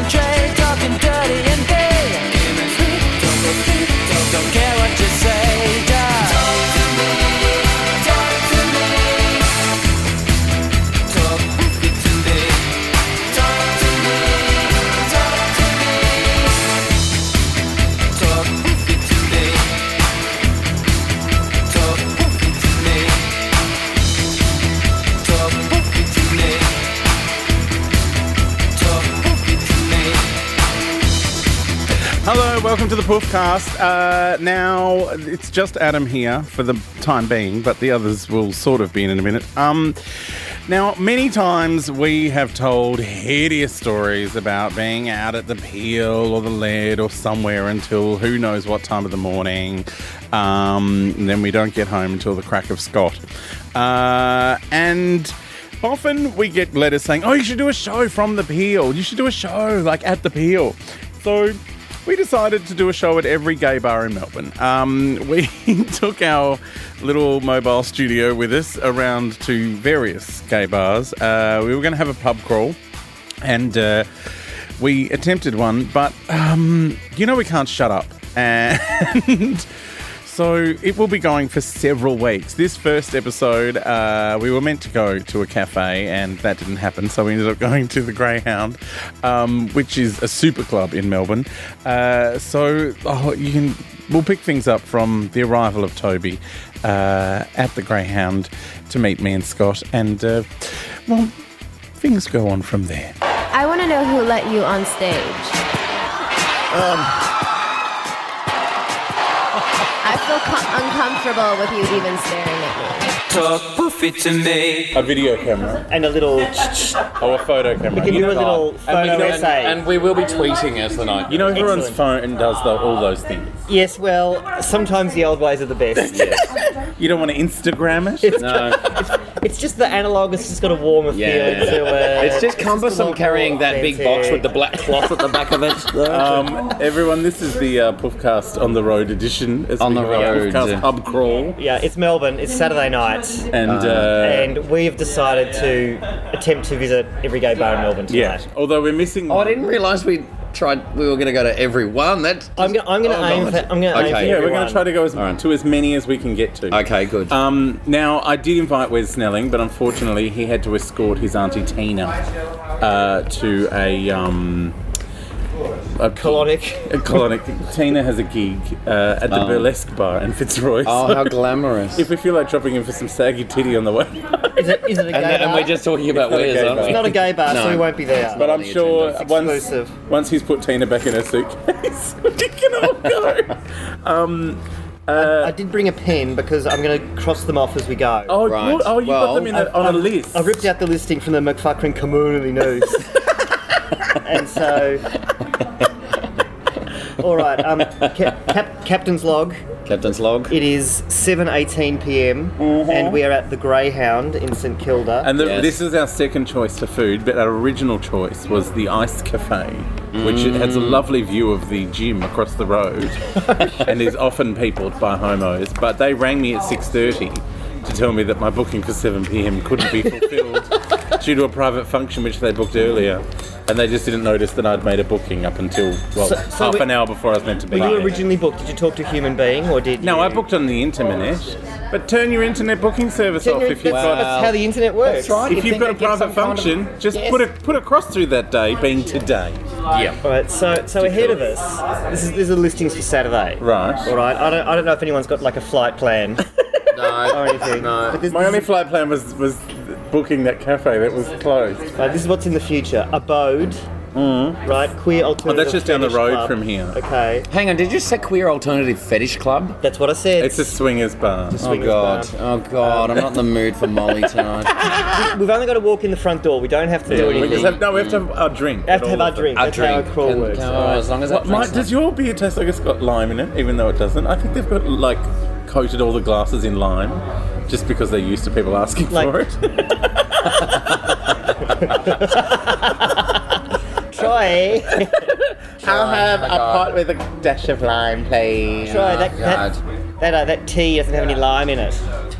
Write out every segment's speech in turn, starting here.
trade, talking dirty and gay. Give it sweet, don't care what you say. Just talk to me, talk to me. Talk poofy to me, talk to me, talk to me. Talk poofy to me, talk poofy to me. Talk poofy to me, talk poofy to me. Hello, welcome to the Poofcast. Now, it's just Adam here for the time being, but the others will sort of be in a minute. Now, many times we have told hideous stories about being out at the Peel or the Lead or somewhere until who knows what time of the morning, and then we don't get home until the crack of Scott. And often we get letters saying, oh, you should do a show from the Peel. You should do a show, like, at the Peel. So we decided to do a show at every gay bar in Melbourne. We took our little mobile studio with us around to various gay bars. We were going to have a pub crawl, and we attempted one, but we can't shut up. And so it will be going for several weeks. This first episode, we were meant to go to a cafe, and that didn't happen, so we ended up going to the Greyhound, which is a super club in Melbourne. We'll pick things up from the arrival of Toby at the Greyhound to meet me and Scott, and things go on from there. I want to know who let you on stage. I feel uncomfortable with you even staring at me. Talk poofy to me. A video camera. And a little... Oh, a photo camera. We can do a little photo essay. And we will be tweeting as the night. You know, everyone's Excellent. phone does all those things. Yes, well, sometimes the old ways are the best. You don't want to Instagram it? No, It's just the analogue has just got a warmer feel to it. it's just cumbersome carrying that big box with the black cloth at the back of it. Everyone, this is the Poofcast on the road edition. As On we the have our road. Poofcast pub crawl. Yeah, it's Melbourne. It's Saturday night. And And we have decided to attempt to visit every gay bar in Melbourne tonight. yeah, although we're missing. Oh, I didn't realise we were going to go to every one. I'm going to aim for Okay. everyone. Yeah, we're going to try to go to as many as we can get to. Okay, good. Now, I did invite Wes Snelling, but unfortunately he had to escort his auntie Tina to a Colonic. Tina has a gig at the Burlesque Bar in Fitzroy. Oh, so how glamorous. if we feel like dropping in for some saggy titty on the way. Is it a gay bar? And we're just talking about It's not a Wes, gay aren't bar. we? It's not a gay bar, so No. we won't be there. But I'm the sure attendance. Exclusive. once he's put Tina back in her suitcase, we can all go. I did bring a pen because I'm going to cross them off as we go. Oh, Right. you got Well, them on a list. I ripped out the listing from the McFuckering Community News. And so... All right, Captain's Log. Captain's log. It is 7:18 p.m. and we are at the Greyhound in St Kilda. And Yes. this is our second choice for food, but our original choice was the Ice Cafe, which it has a lovely view of the gym across the road and is often peopled by homos. But they rang me at 6:30 to tell me that my booking for 7 p.m. couldn't be fulfilled due to a private function which they booked earlier. And they just didn't notice that I'd made a booking up until, half an hour before I was meant to be Were you there. originally booked? Did you talk to a human being or did you... No, I booked on the internet. But turn your internet booking service off if you've got... That's how the internet works. That's right. If you've got a private function, just put a cross through that day being today. Yeah. All right, so ahead of us, these are the listings for Saturday. Right. All right, I don't know if anyone's got like a flight plan No. or anything. No. But this, My only flight plan was booking that cafe that was closed. this is what's in the future. Abode. Right, queer alternative. Oh, that's just down the fetish road club. from here. Okay, Hang on, did you say queer alternative fetish club? that's what I said. It's a swingers bar. Oh Swingers god, bar. oh god, I'm not in the mood for Molly tonight. We've only got to walk in the front door. We don't have to do We anything. have to have our drink. We have to have our drink. That's how our crawl works. Oh, all right. as long as that Does your beer taste like it's got lime in it, even though it doesn't? I think they've got, like, coated all the glasses in lime just because they're used to people asking Like- for it. Troy. I'll have my a God. pot with a dash of lime, please. Troy, God. that tea doesn't have any lime in it.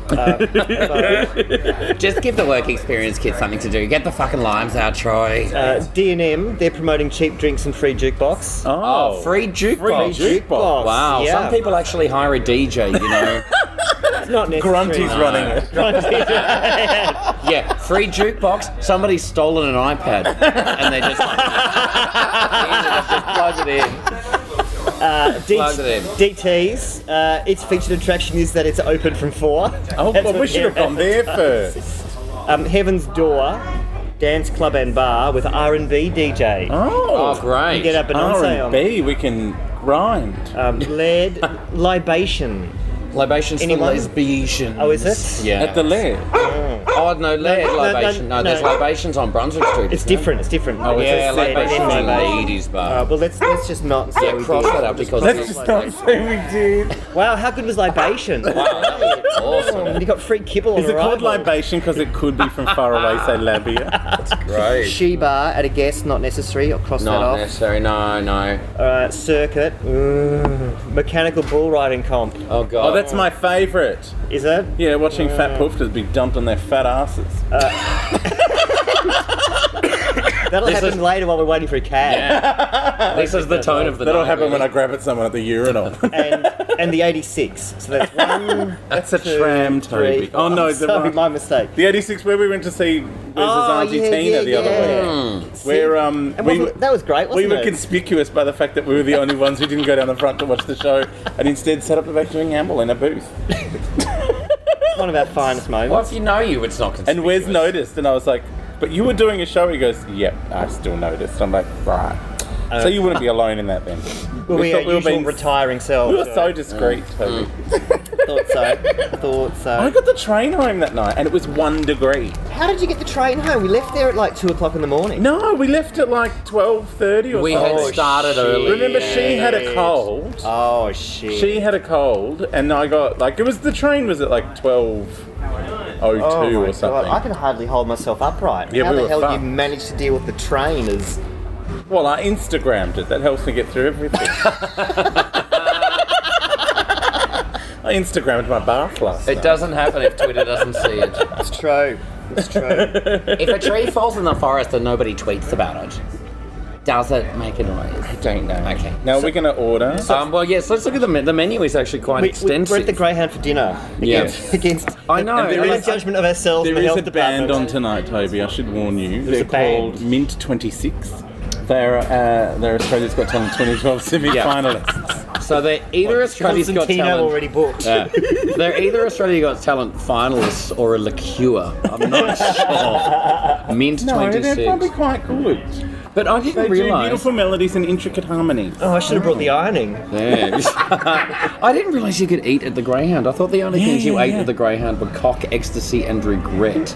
Just give the work experience kids something to do. Get the fucking limes out, Troy. D&M, they're promoting cheap drinks and free jukebox. Oh, free jukebox. Jukebox. Wow, Yeah. some people actually hire a DJ, you know. It's not necessary. Grunty's running it. Yeah, free jukebox. Somebody's stolen an iPad, and they just just plug it in. Plug it in. DT's, its featured attraction is that it's open from 4. Oh, That's well, we what- should have gone there first. Heaven's Door, dance club and bar with R&B DJ. Oh, Oh, great. You get a Beyonce on. R&B, we can grind. Lead, libation. Libations for Anyone? lesbians. Oh, is it? Yeah. At the lair. Oh, no, lead no, libation. No, there's no. libations on Brunswick Street. It's isn't there? different. It's different. Oh, Yeah, It's a libations separate on thing. ladies bar. Well, let's just not say Yeah, we cross did. that out because Let's just not say we did. Wow, how good was libation? Wow, that's awesome. You got free kibble on Is it called arrival. libation because it could be from far away, say labia? Great. She bar at a guest, not necessary. I'll cross that Not off. necessary, no. Circuit. Mechanical bull riding comp. Oh, God. Oh, that's my favourite. Is it? Yeah, watching fat poofters be dumped on their fat asses. That'll This happen is- later while we're waiting for a cab. This is the tone of the That'll night, happen when I really. grab at someone at the urinal. And the 86. So that's 1. That's a tram, Toby. Three, Oh, no, the sorry, one. my mistake. The 86 where we went to see Wes's Auntie Tina the other week. Where And that was great, we wasn't were it? conspicuous by the fact that we were the only ones who didn't go down the front to watch the show and instead sat up the back doing amble in a booth. One of our finest moments. Well, if you know you, it's not conspicuous. And Wes noticed, and I was like, "But you were doing a show." He goes, "Yep, I still noticed." I'm like, "Right." So you wouldn't be alone in that then. Were we our thought usual being- retiring selves? We were so discreet, Toby. Thought so. I got the train home that night, and it was 1 degree. How did you get the train home? We left there at like 2 o'clock in the morning. No, we left at like 12:30 or We something. had started shit. early. Remember, she had a cold. Oh shit. She had a cold, and I got like the train was at like 12:02 Oh my or something. God, I can hardly hold myself upright. Yeah, How we the were hell do you fucked. manage to deal with the train? As Well, I Instagrammed it. That helps me get through everything. I Instagrammed my bath last It night. doesn't happen if Twitter doesn't see it. it's true. It's true. If a tree falls in the forest and nobody tweets about it, does it make a noise? I don't know. Okay. Now we're going to order. Well, yes, let's look at the menu. The menu is actually quite extensive. We're at the Greyhound for dinner. Yeah. Against I know. And there our is- judgment of ourselves in There the is health a band department. on tonight, Toby. I should warn you. There's They're a band. called Mint 26. They're Australia's Got Talent 2012 semi-finalists. So they're either Australia's Got Constantino Talent. already booked. Yeah. They're either Australia Got Talent finalists or a liqueur. I'm not sure. Mint No, 26. they're probably quite good. But I They didn't do realise. beautiful melodies and intricate harmonies. Oh, I should have brought the ironing. Yeah. I didn't realise you could eat at the Greyhound. I thought the only things you ate at the Greyhound were cock, ecstasy, and regret.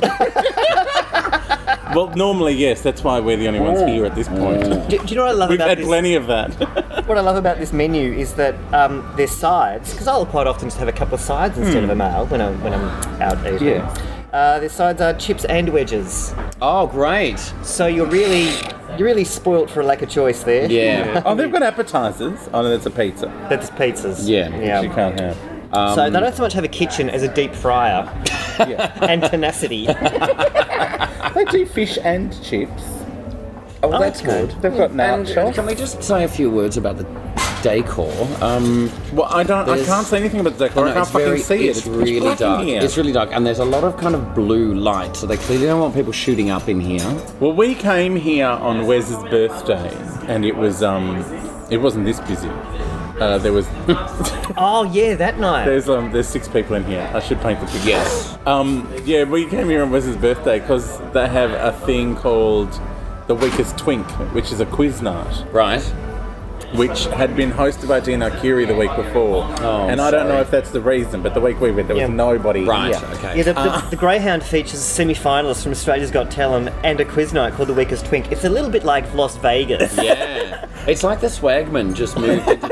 Well, normally, yes. That's why we're the only ones here at this point. Do you know what I love We've about had this? plenty of that. What I love about this menu is that their sides, because I'll quite often just have a couple of sides instead of a meal when I'm out eating. Yeah. Their sides are chips and wedges, Oh, great. so you're really spoilt for a lack of choice there. Yeah. Oh, they've got appetizers. Oh, no, that's a pizza. That's pizzas. Yeah. Which you can't have. So they don't so much have a kitchen as a deep fryer and tenacity. They do fish and chips. Oh, that's Okay. good. They've got And nachos. can we just say a few words about the decor? Well, I There's- can't say anything about the decor. I can't fucking see it. It's pitch really black in dark. here. It's really dark, and there's a lot of kind of blue light, so they clearly don't want people shooting up in here. Well, we came here on Wes's birthday, and it wasn't this busy. There was Oh yeah, that night. there's 6 people in here. I should paint the picture. Yes. Yeah, we came here on Wes's birthday because they have a thing called the Weakest Twink, which is a quiz night, Right. which had been hosted by Dino Curie the week before. Oh, and I don't know sorry. if that's the reason, but the week we went, there was Yeah. nobody Right. here. Okay. Yeah, the Greyhound features a semi-finalist from Australia's Got Talent and a quiz night called The Weakest Twink. It's a little bit like Las Vegas, Yeah. It's like the Swagman just moved into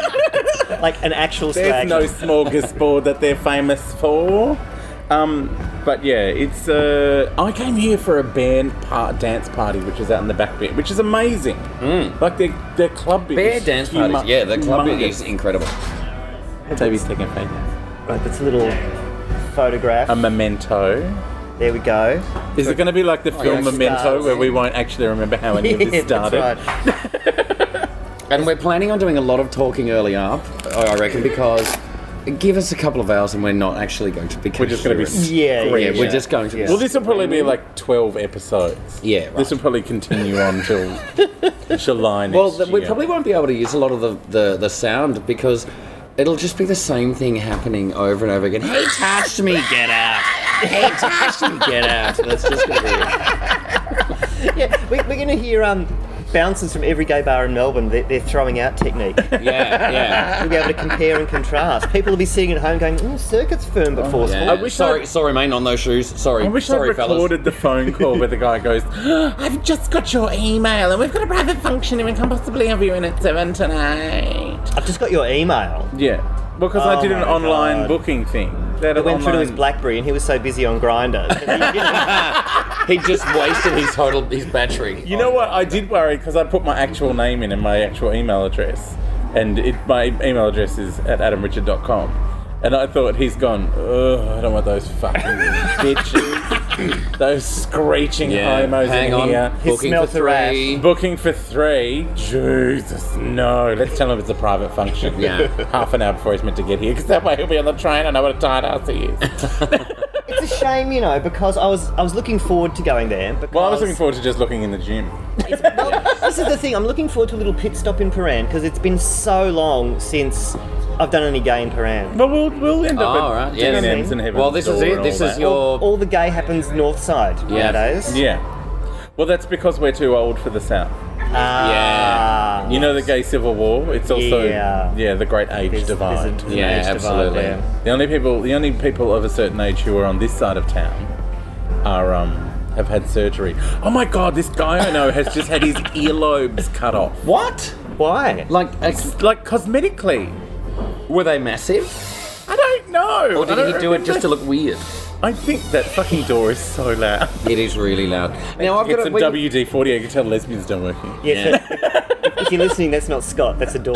town. like an actual There's swag. no smorgasbord that they're famous for. But yeah, it's. I came here for a dance party, which is out in the back bit, which is amazing. Like their club bit. Bear is dance parties. Yeah, the club bit humongous. is incredible. Toby's taking a photo. Right, that's a little photograph. A memento. There we go. Is it going to be like the film yeah, Memento, stars. where we won't actually remember how any of this started? That's right. And we're planning on doing a lot of talking early up, I reckon, because give us a couple of hours and we're not actually going to be. We're just going to be. Yeah, Yeah, we're just going to. Yeah. Be Well, this will probably be like 12 episodes. Yeah, right. This will probably continue on till July next Well, we year. probably won't be able to use a lot of the sound because it'll just be the same thing happening over and over again. He touched me, get out. He touched me, get out. That's just going to be it. Yeah, we're going to hear bouncers from every gay bar in Melbourne. They're throwing out technique. Yeah. We'll be able to compare and contrast. People will be sitting at home going, circuit's firm but forceful. Yeah. I wish sorry, mate, on those shoes. Sorry, I wish sorry, I'd fellas. recorded the phone call where the guy goes, I've just got your email and we've got a private function and we can possibly have you in at 7 tonight. I've just got your email. Yeah. Because I Oh did an my online God. booking thing. It went through to his BlackBerry and he was so busy on Grindr. He just wasted his battery. You know what? I did worry because I put my actual name in and my actual email address. And my email address is at adamrichard.com. And I thought he's gone, ugh, I don't want those fucking bitches. Those screeching homos hang in on. here. Booking smelt for a rat. 3. Booking for 3? Jesus, no. Let's tell him it's a private function. Yeah. Half an hour before he's meant to get here, because that way he'll be on the train. I know what a tight ass he is. It's a shame, because I was looking forward to going there. Because Well, I was looking forward to just looking in the gym. This is the thing. I'm looking forward to a little pit stop in Paran because it's been so long since I've done any gay in Paran. But we'll end up Oh, at right, yeah. M&M's and Heaven's Well, this is Door it. and This all is that. your. All the gay happens north side nowadays. Yeah. Well, that's because we're too old for the South. Ah. You know the gay civil war? It's also Yeah. the great age There's divide. an Yeah, age divide absolutely. there. The only people of a certain age who are on this side of town are have had surgery. Oh my god, this guy I know has just had his earlobes cut off. What? Why? Like, Like cosmetically. were they massive? I don't know. Or did he do it just to look weird? I think that fucking door is so loud. It is really loud. Now I've It's got a WD-40. I can tell lesbians don't work here. Yes. If you're listening, that's not Scott. That's a door.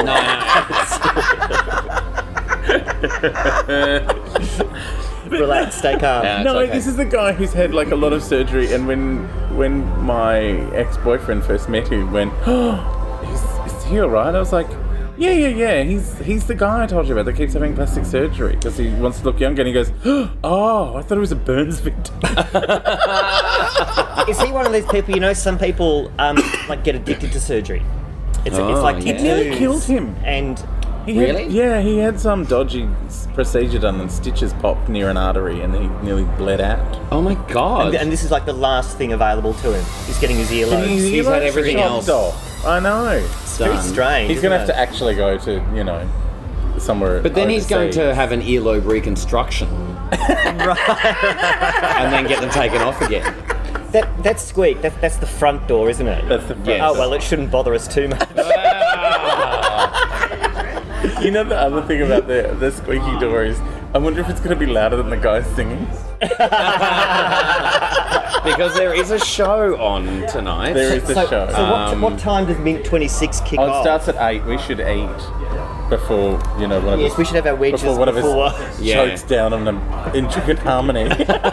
Relax. Stay calm. Yeah. No, It's okay. this is the guy who's had like a lot of surgery, and when my ex-boyfriend first met him, went, "Oh, is he all right?" I was like, "Yeah. He's the guy I told you about that keeps having plastic surgery because he wants to look younger." And he goes, "Oh, I thought it was a burns victim." Is he one of those people? Some people like get addicted to surgery. It's like yeah. It nearly tattoos killed him. And He Really? He had some dodgy procedure done, and stitches popped near an artery, and he nearly bled out. Oh my god. and this is like the last thing available to him. He's getting his earlobes. He's had everything chopped else. off. I know. It's very done. strange. He's going to have to actually go to, somewhere. But then he's going overseas. to have an earlobe reconstruction. And then get them taken off again. That squeak. That's the front door, isn't it? That's the front Yes. Oh well, it shouldn't bother us too much. You know the other thing about the squeaky door is, I wonder if it's going to be louder than the guy singing. Because there is a show on tonight. There is the show. So what time does Mint 26 kick Oh, it off? starts at 8. We should eat before, one of Yes, us. we should have our wedges before one of before. us Yeah. chokes down on an intricate harmony.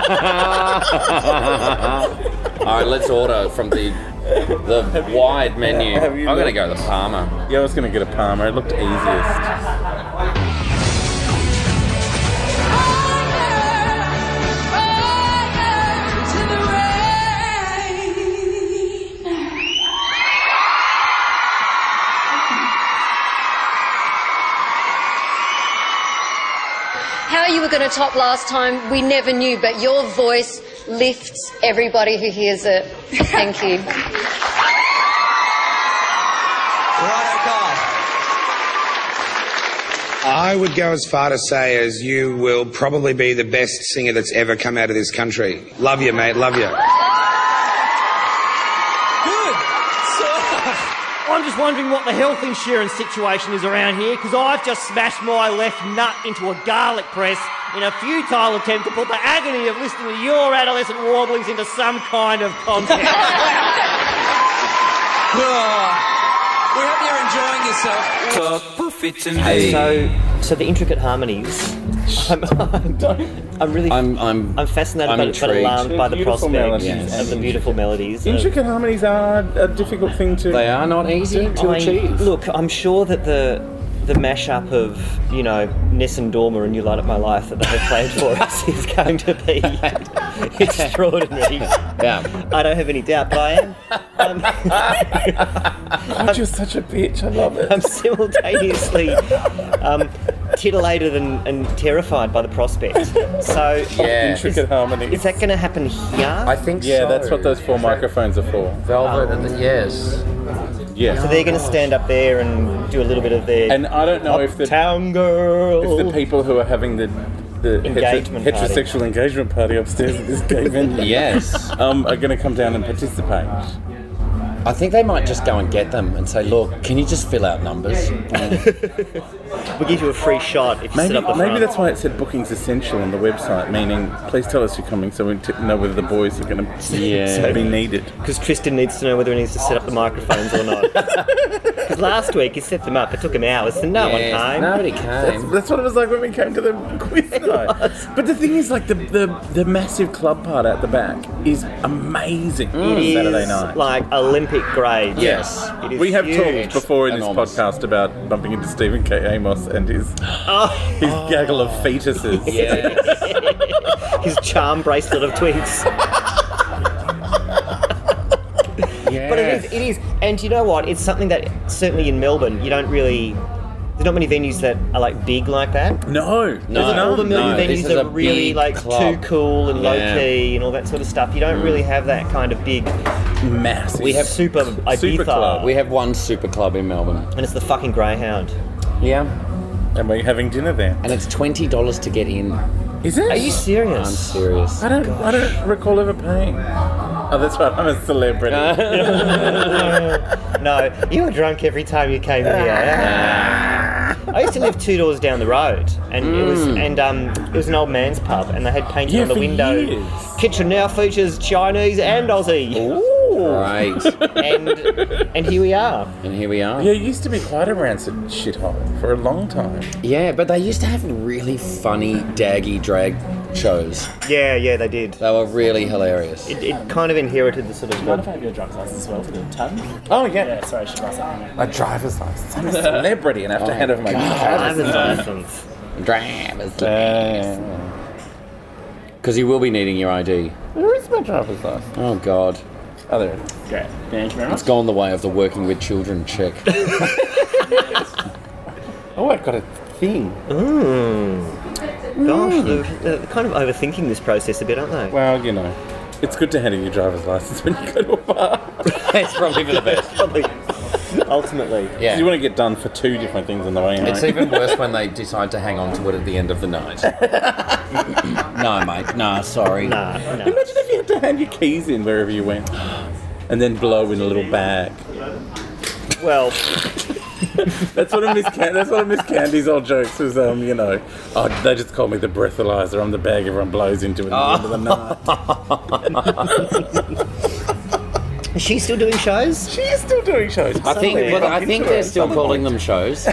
Alright, let's order from the wide menu. have I'm you going to looked? go the Palmer. Yeah, I was going to get a Palmer. It looked easiest. How you were going to top last time, we never knew, but your voice lifts everybody who hears it. Thank you. I would go as far to say as you will probably be the best singer that's ever come out of this country. Love you, mate. Love you. I'm just wondering what the health insurance situation is around here, because I've just smashed my left nut into a garlic press in a futile attempt to put the agony of listening to your adolescent warblings into some kind of context. We hope you're enjoying yourself. Talk Buffy to me. So the intricate harmonies. I'm really. I'm fascinated I'm but alarmed by the Beautiful prospect melodies. of the beautiful melodies. Intricate harmonies are a difficult thing to... They are not easy to achieve. Look, I'm sure that the mashup of, you know, Ness and Dorma and You Light Up My Life that they have played for us is going to be extraordinary. Yeah. I don't have any doubt, but I am. God, you're such a bitch. I love it. I'm simultaneously titillated and terrified by the prospect. So, Yeah. Intricate harmonies. is that going to happen here? I think Yeah, so. that's what those 4 microphones are for. Velvet and yes. Yeah. So they're going to stand up there and do a little bit of their And I don't know if the people who are having the Engagement party. heterosexual engagement party upstairs at this gay venue Yes. are going to come down and participate. I think they might just go and get them and say, look, can you just fill out numbers? We'll give you a free shot if you sit up the front. Maybe that's why it said bookings essential on the website, meaning please tell us you're coming so we know whether the boys are going to be needed. Because Tristan needs to know whether he needs to set up the microphones or not. Because last week he set them up, it took him hours, so no one came. Nobody came. That's what it was like when we came to the quiz night. But the thing is, like, the massive club part at the back is amazing on a Saturday night. Like Olympic grade. Yes. It is We have huge. talked before in Enormous. this podcast about bumping into Stephen K. Amos and his gaggle of fetuses. Yeah. His charm bracelet of twigs. But it is. And you know what? It's something that certainly in Melbourne, you don't really... There's not many venues that are like big like that. No. All the million this is venues a are really big like club. too cool and low Yeah. key and all that sort of stuff. You don't really have that kind of big Massive. We have super Ibiza. club. We have one super club in Melbourne. And it's the fucking Greyhound. Yeah. And we're having dinner there. And it's $20 to get in. Is it? Are you serious? I'm serious. I don't recall ever paying. Oh, that's right. I'm a celebrity. No, you were drunk every time you came here. I used to live 2 doors down the road, and it was an old man's pub, and they had painted on the for window. years. Kitchen now features Chinese and Aussie. Right. And here we are. And here we are. Yeah, it used to be quite a rancid shithole for a long time. Yeah, but they used to have really funny daggy drag shows. Yeah, they did. They were really hilarious. It kind of inherited the sort of... Mind if I have your driver's license as well for the tug? Oh, yeah. Yeah, sorry, I should ask that. A driver's license. I'm a celebrity and I have to hand over my driver's license. Driver's license. Because you will be needing your ID. Where is my driver's license? Oh, God. Oh, there it is. Great. Thank you very much. It's gone the way of the working with children check. Oh, I've got a thing. Gosh, they're kind of overthinking this process a bit, aren't they? Well, you know, it's good to hand in your driver's license when you go to a bar. It's probably for the best. Probably. Ultimately. Yeah. You want to get done for 2 different things on the way home. It's even worse when they decide to hang on to it at the end of the night. No, mate. Nah, sorry. Nah. Imagine if you had to hand your keys in wherever you went and then blow in a little bag. Well, That's one of Miss Candy's old jokes was, you know, oh, they just call me the breathalyzer. I'm the bag everyone blows into at the end of the night. is she still doing shows? She is still doing shows. I think they're still calling them shows.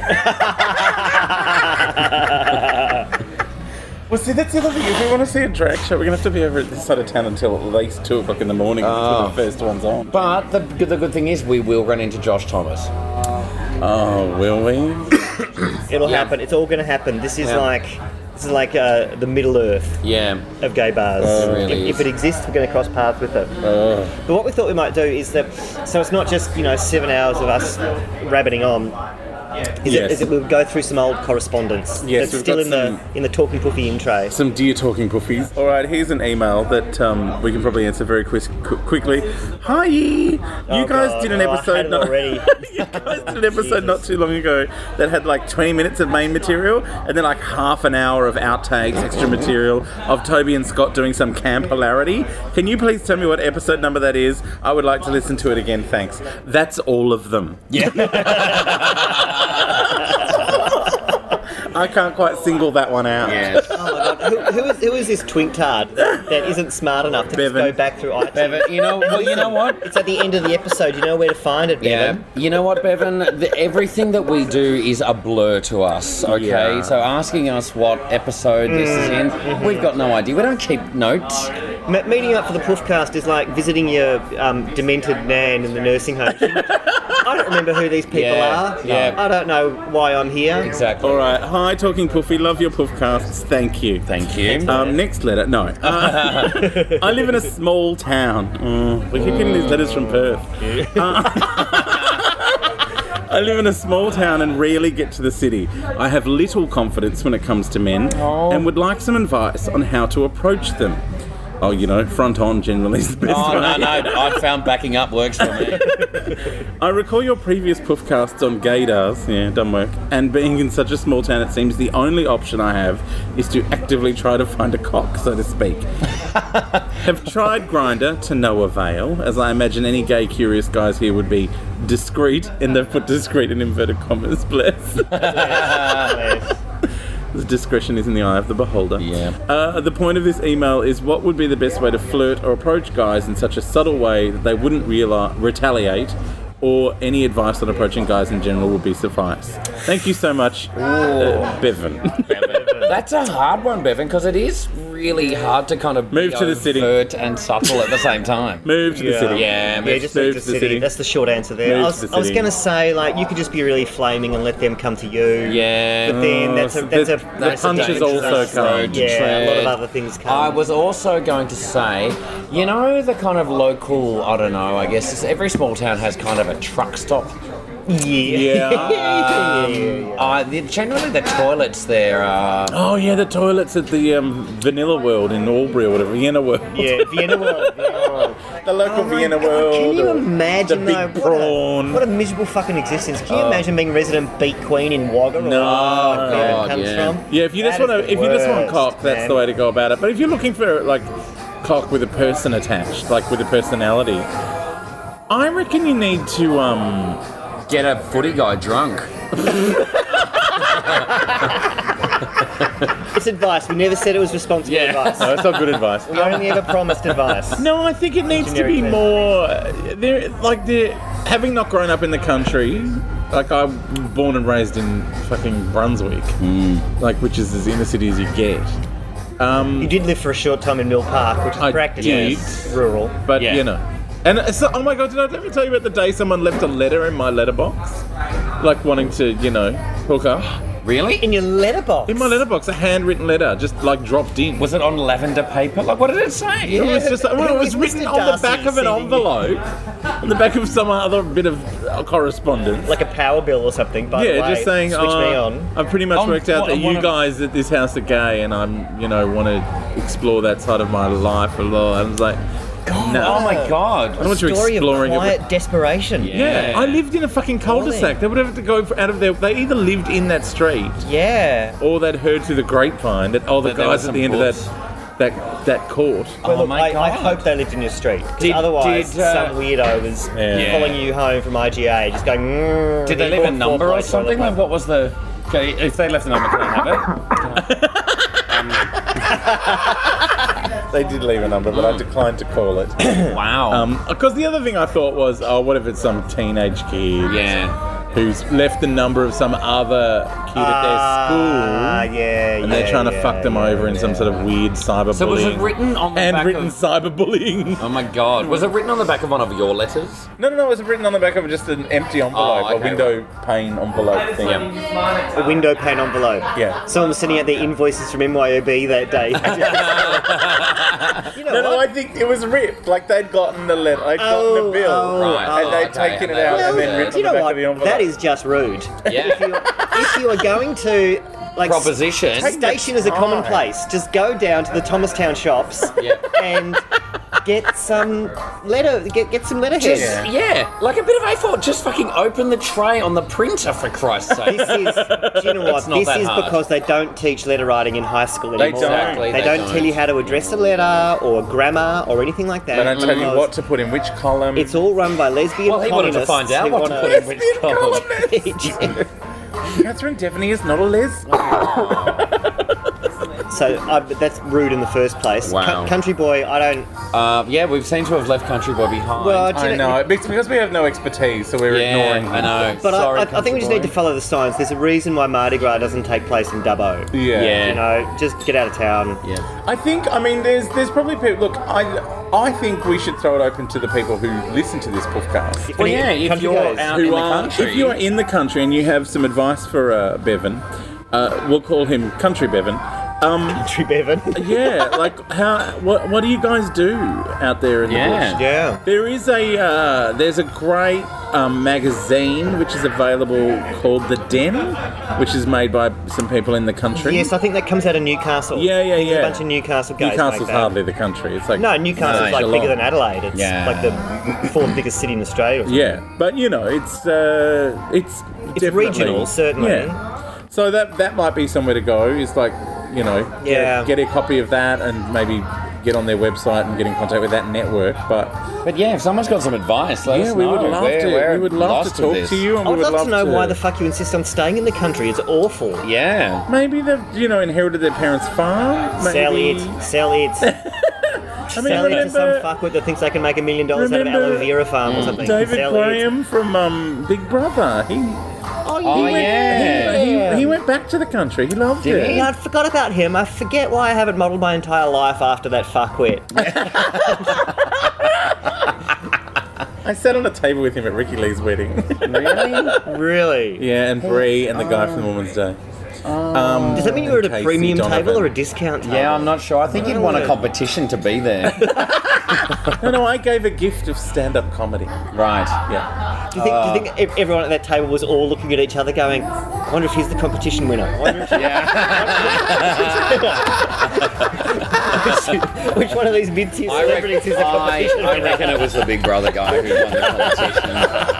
Well, see, that's the other thing. If we want to see a drag show, we're going to have to be over at this side of town until at least 2 o'clock in the morning before the first one's on. But the good thing is we will run into Josh Thomas. Oh, will we? It'll happen. It's all going to happen. This is like the Middle Earth Yeah. of gay bars. It really If it exists, we're going to cross paths with it. But what we thought we might do is that, so it's not just 7 hours of us rabbiting on. Is it we'll go through some old correspondence Yes, that's we've still got in the Talking Puffy in tray. Some dear talking puffies. All right, here's an email that we can probably answer very quickly. Hi, you guys did an episode. Already. You guys did an episode not too long ago that had like 20 minutes of main material and then like half an hour of outtakes, extra material of Toby and Scott doing some camp hilarity. Can you please tell me what episode number that is? I would like to listen to it again, thanks. That's all of them. Yeah. I can't quite single that one out. Yes. Oh my god! Who is this twinktard that isn't smart enough to just Bevan. go back through iTunes? Bevan, you know what? It's at the end of the episode. You know where to find it, Yeah, Bevan. you know what, Bevan? Everything that we do is a blur to us, okay? Yeah. So asking us what episode this is in, we've got no idea. We don't keep notes. Meeting up for the Puffcast is like visiting your demented nan in the nursing home. I don't remember who these people Yeah, are. yeah. I don't know why I'm here. Exactly. All right. Hi, Talking Puffy. Love your Puffcasts. Thank you. Thank you. Next letter. No. I live in a small town. We keep getting these letters from Perth. I live in a small town and rarely get to the city. I have little confidence when it comes to men and would like some advice on how to approach them. Oh, front on generally is the best Oh, way. no, I've found backing up works for me. I recall your previous puffcasts on gaydars, don't work, and being in such a small town, it seems the only option I have is to actively try to find a cock, so to speak. Have tried Grindr to no avail, as I imagine any gay curious guys here would be discreet, and they've put discreet in inverted commas, bless. The discretion is in the eye of the beholder. Yeah. The point of this email is what would be the best way to flirt or approach guys in such a subtle way that they wouldn't retaliate, or any advice on approaching guys in general would be suffice. Thank you so much, Bevan. That's a hard one, Bevan, because it is really hard to kind of Move to the city. overt and subtle at the same time. Move to the city. Yeah, Just move to the city. That's the short answer there. Move I to the was city. going to say, you could just be really flaming and let them come to you. Yeah. But then that's a the punches also dangerous come. road to tread. a lot of other things come. I was also going to say, the kind of local, I don't know, I guess every small town has kind of a truck stop. Generally the toilets there are... Oh yeah, the toilets at the Vanilla World in Albury or whatever, Vienna World. Yeah, Vienna World. The local Vienna World. Can you imagine the big prawn? What a miserable fucking existence. Can you imagine being resident beat queen in Wagga? No. Or where it comes from? Yeah, if you just That want is the cock, that's man. the way to go about it. But if you're looking for cock with a person attached, with a personality, I reckon you need to Get a footy guy drunk. It's advice. We never said it was responsible advice. No, it's not good advice. We only ever promised advice. No, I think it needs to be Generic more. Having not grown up in the country. I'm born and raised in fucking Brunswick, which is as inner city as you get. You did live for a short time in Mill Park, which is I practically did. rural. But and so, oh my god, did I ever tell you about the day someone left a letter in my letterbox, wanting to hook up? Really? In your letterbox? In my letterbox, a handwritten letter, just dropped in. Was it on lavender paper? What did it say? It was just it was written Mr. on the back Darcy of an sending envelope, on the back of some other bit of correspondence. Like a power bill or something, by the way. Just saying, Switch me on. I've pretty much worked out that one you of- guys at this house are gay, and I'm, want to explore that side of my life a lot. I was like, no. Oh my god. I don't want you Story of exploring quiet desperation. Yeah, I lived in a fucking cul-de-sac. They would have to go out of there. They either lived in that street, or they'd heard through the grapevine that the That there was guys at the some end books. of that court. Well, Oh look, my I God. hope they lived in your street. 'Cause Did- otherwise, did, some weirdo was Yeah. following you home from IGA, just going. Did they leave a number or something? What was the... Okay, if they left a number, can I have it? They did leave a number, but I declined to call it. Wow. Because the other thing I thought was, what if it's some teenage kid? Yeah. Who's left the number of some other kid at their school, and they're trying to fuck them over in some sort of weird cyberbullying. So was it written on the back handwritten of... cyberbullying? Oh my god. Was it written on the back of one of your letters? No, it was written on the back of just an empty envelope, Oh, okay, a window pane envelope thing. A window pane envelope. Yeah. Someone was sending out their invoices from MYOB that day. You know No, what? I think it was ripped. They'd gotten the letter, they'd gotten the bill, Right. and they'd okay, taken and it out they- and then written you on know the back what? of the envelope. That is just rude. Yeah. If you are going to Proposition. station is a commonplace. Just go down to the Thomastown shops and get some get some letterhead. Like a bit of A4. Just fucking open the tray on the printer, for Christ's sake. This is, do you know what? It's not This that is hard. because they don't teach letter writing in high school anymore. don't. Exactly, They they don't don't. tell you how to address a letter or grammar or anything like that. They don't tell you because what to put in which column. It's all run by lesbian Well, he wanted to communists find out who what to wanna put in which column. teach you. Catherine Devaney is not a lesbian. So that's rude in the first place. Wow. Country Boy, I don't... Yeah, we've seem to have left Country Boy behind. Well, I know. It's because we have no expertise, so we're ignoring him. I know. But Sorry, I think we just need to follow the signs. There's a reason why Mardi Gras doesn't take place in Dubbo. Yeah. You know, just get out of town. Yeah. I think, there's probably people... Look, I think we should throw it open to the people who listen to this podcast. Well, yeah, if you're out in the country. If you are in the country and you have some advice for Bevan, we'll call him Country Bevan. Country Bevan. Yeah, like what do you guys do out there in the bush? Yeah. There's a great magazine which is available called The Den, which is made by some people in the country. Yes, I think that comes out of Newcastle. Yeah. There's a bunch of Newcastle guys Newcastle's make that. hardly the country. It's like Newcastle's like Geelong. bigger than Adelaide. It's Yeah. like the fourth biggest city in Australia. Or something. Yeah, but it's definitely regional, certainly. Yeah. So that might be somewhere to go. Is like get a copy of that and maybe get on their website and get in contact with that network. But yeah, if someone's got some advice, let us know. we would love to. We would love to talk to you, and I we would would love to know why the fuck you insist on staying in the country. It's awful. Yeah. Maybe they've inherited their parents' farm. Sell Maybe. it. Sell it to some fuckwit that thinks they can make $1 million out of aloe vera farm or something. David Sell Graham from Big Brother. He went back to the country. He loved it. Yeah, I forgot about him. I forget why I haven't modelled my entire life after that fuckwit. I sat on a table with him at Ricky Lee's wedding. Really? Yeah, and Bree and the guy from Woman's Day. Does that mean you were at a Casey premium Donovan. table or a discount table? Yeah, I'm not sure. I think you'd won a competition to be there. No, I gave a gift of stand-up comedy. Right. Yeah. Do you think everyone at that table was all looking at each other going, I wonder if he's the competition winner? I wonder if which one of these mid-tier celebrities is the competition winner? I reckon it was the Big Brother guy who won the competition.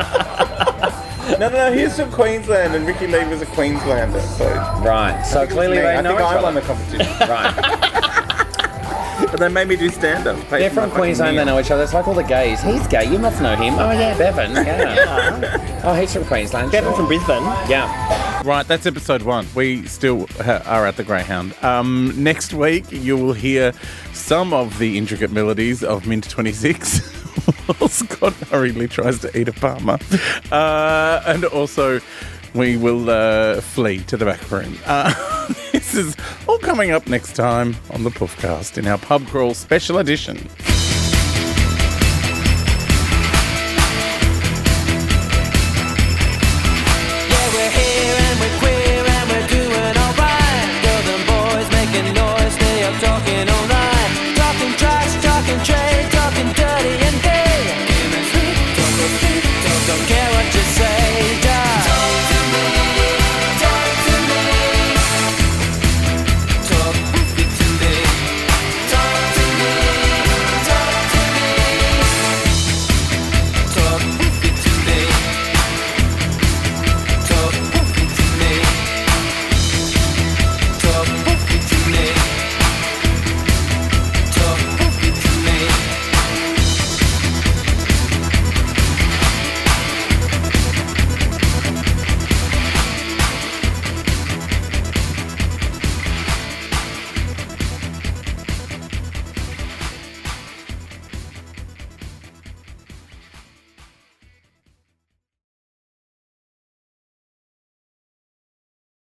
No, he's from Queensland, and Ricky Lee was a Queenslander. Right. So clearly they know each I won other. the competition. Right. But they made me do stand-up. They're from Queensland, they know each other. It's like all the gays. He's gay, you must know him. Oh, yeah, Bevan. Yeah. Oh, he's from Queensland. Bevan from Brisbane. Yeah. Right, that's episode 1. We still are at the Greyhound. Next week, you will hear some of the intricate melodies of Mint 26 while Scott hurriedly tries to eat a Parma. And also, we will flee to the back room. This is all coming up next time on the Puffcast in our pub crawl special edition.